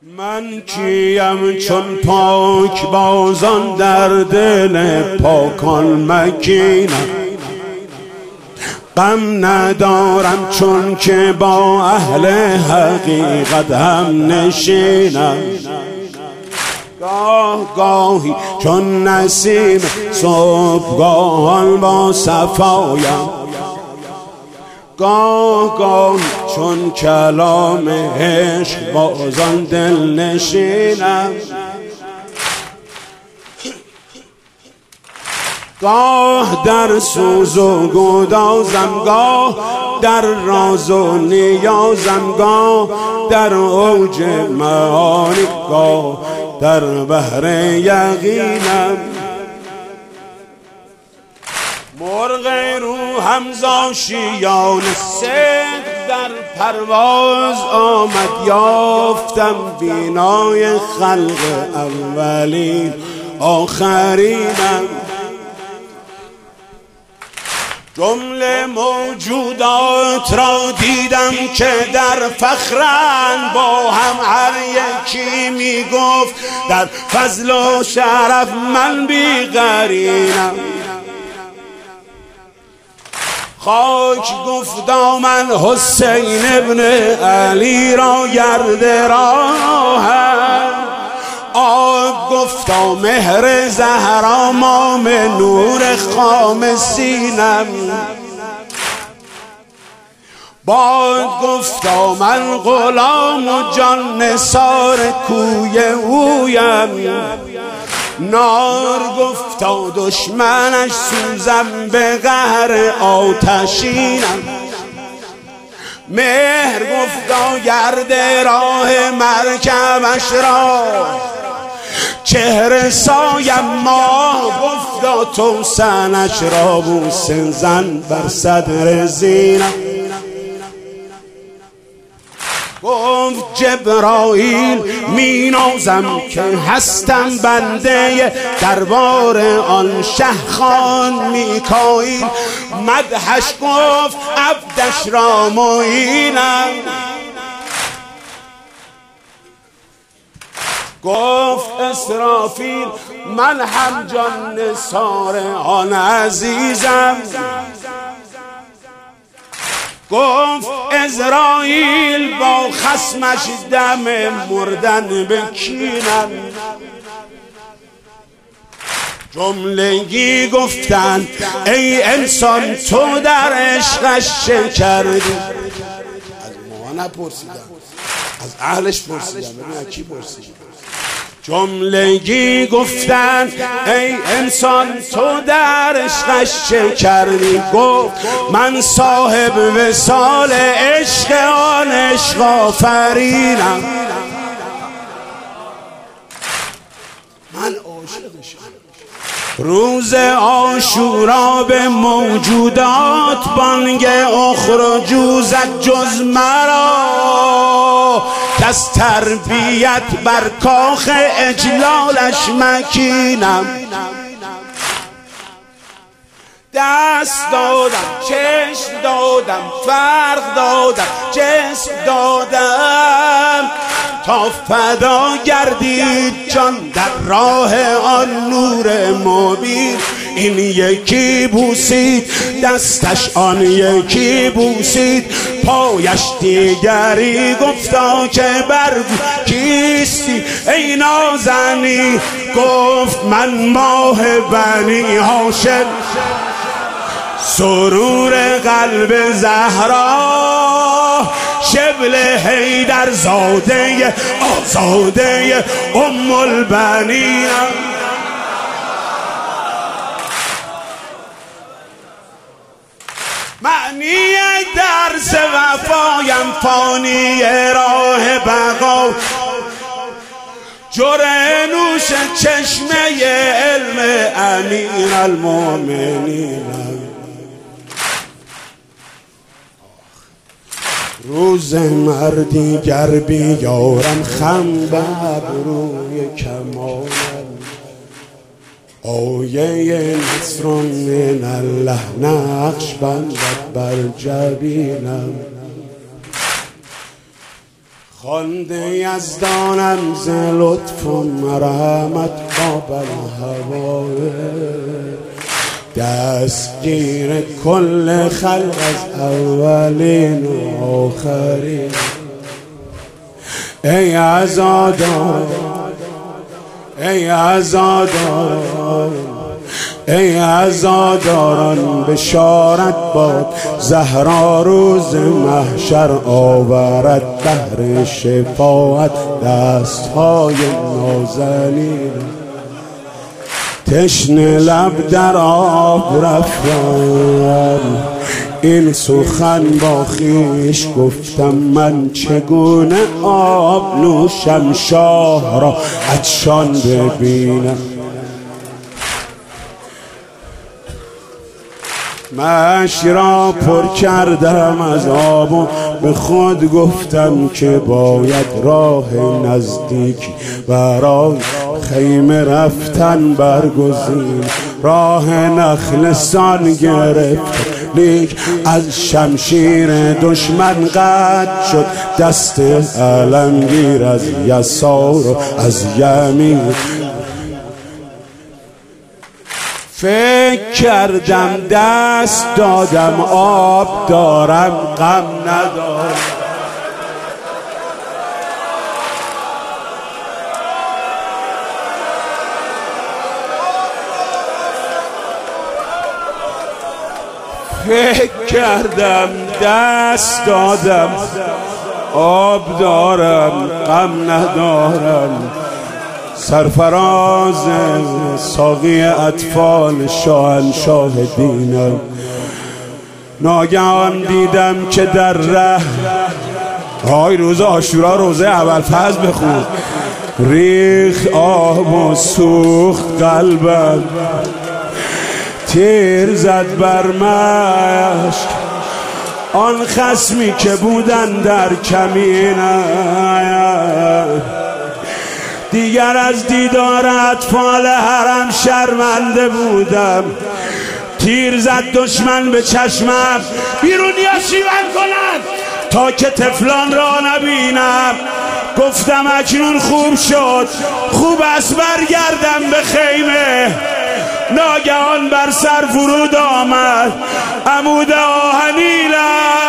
من کیم چون پاک بازان در دل پاکان مکینم، غم ندارم چون که با اهل حقیقت هم نشینم. گاه گاهی چون نسیم صبحگاهان با صفایم، گاه گاه چون کلام عشق بازان دل نشینم. گاه در سوز و گدازم، گاه در راز و نیازم، گاه در اوج معانی، گاه در بحر یقینم. مرغ روحم ز آشیان صدق در پرواز آمد، یافتم بینای خلق اولین آخرینم. جمله موجودات را دیدم که در فخرند با هم، هر یکی می گفت در فضل و شرف من بی قرینم. خاک گفتا من حسین ابن علی را گرد راهم، آب گفتا مهر زهرا مام نور خام سینم. باد گفتا من غلام و جان نثار کوی اویم، نار گفتا دشمنش سوزم به قهر آتشینم. مهر گفتا گرد راه مرکبش را چهره سایم، ماه گفتا توسنش را بوسه زن بر صدر زینم. گفت جبرائیل می نازم که هستم بنده دربار آن شهخان میکائیل، مدحش گفت عبدش را معینم. گفت اسرافیل من هم جان نثار آن عزیزم. گفت عزراییل با خصمش دم مردن بکینم. جملگی گفتند ای انسان تو در عشقش چه کردی؟ از ما نپرسیدم، از اهلش پرسیدم، ببین کی پرسید. جملگی گفتند ای انسان تو در عشقش چه کردی؟ گفت من صاحب وصال عشق آن عشق آفرینم. من عاشقشم. روز عاشورا به موجودات بانگ اخرجوا زد جز مرا، کس تربیت بر کاخ اجلالش مکینم. دست دادم، چشم دادم، فرق دادم، جسم دادم، تا فدا گردید جان در راه آن نور مبین. این یکی بوسید دستش، آن یکی بوسید پایش، دیگری گفتا که برگو کیستی ای نازنی؟ گفت من ماه بنی هاشم، سرور قلب زهرا، شبل حیدر زاده آزاده ام البنین. معنی درس وفایم فانی راه بقا، جرعه نوش چشمه علم امیر المؤمنین. روز مردی گر بیارم خم به ابروی کمالم، آیه نصر من الله نقش بندد بر جبینم. خانده یزدانم ز لطف و مرحمت قابل هوای دستگیر کل خلق از اولین و آخرین. ای عزادار ای عزادار ای عزاداران بشارت باد زهرا روز محشر آورد بهر شفاعت دستهای نازنین. تشنه لب در آب رفتم این سخن با خویش گفتم من چگونه آب نوشم شاه را عطشان ببینم. مش را پر کردم از آب و به خود گفتم که باید راه نزدیک برای خیمه رفتن برگزین. راه نخلستان گرفت لیک از شمشیر دشمن قطع شد دست علمگیر از یسار و از یمین. فکر کردم دست دادم آب دارم غم ندارم. فکر کردم دست دادم آب دارم غم ندارم. سرفراز ساقی اطفال شاهنشاه دینم. ناگهان دیدم که در ره های روز عاشورا روزه ابوالفضل بخون ریخت آب و سوخت قلبم. تیر زد بر مشک آن خصمی که بودن در کمینم. دیگر از دیدار اطفال حرم شرمنده بودم. تیر زد دشمن به چشمم بیرون یا شیون کنند تا که طفلان را نبینم. گفتم اکنون خوب شد خوب است برگردم به خیمه. ناگهان بر سر فرود آمد عمود آهنینم.